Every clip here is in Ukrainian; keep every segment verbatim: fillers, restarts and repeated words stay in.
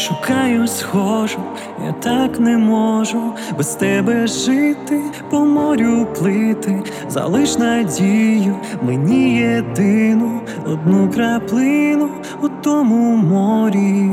Шукаю схожу, я так не можу без тебе жити, по морю плити. Залиш надію мені єдину, одну краплину у тому морі.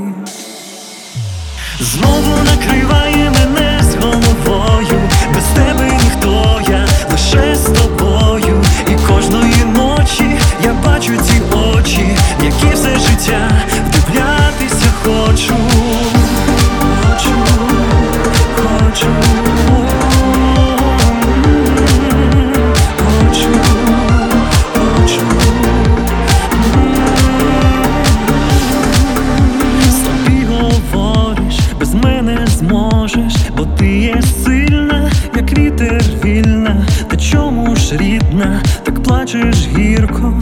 Знову накриває мене з головою, без тебе ніхто, я лише з тобою. І кожної ночі я бачу ці очі, які все життя вдивлятися хочу. Хочу, хочу, хочу, хочу. З тобі говориш, без мене зможеш, бо ти є сильна, як вітер вільна. Та чому ж рідна, так плачеш гірко,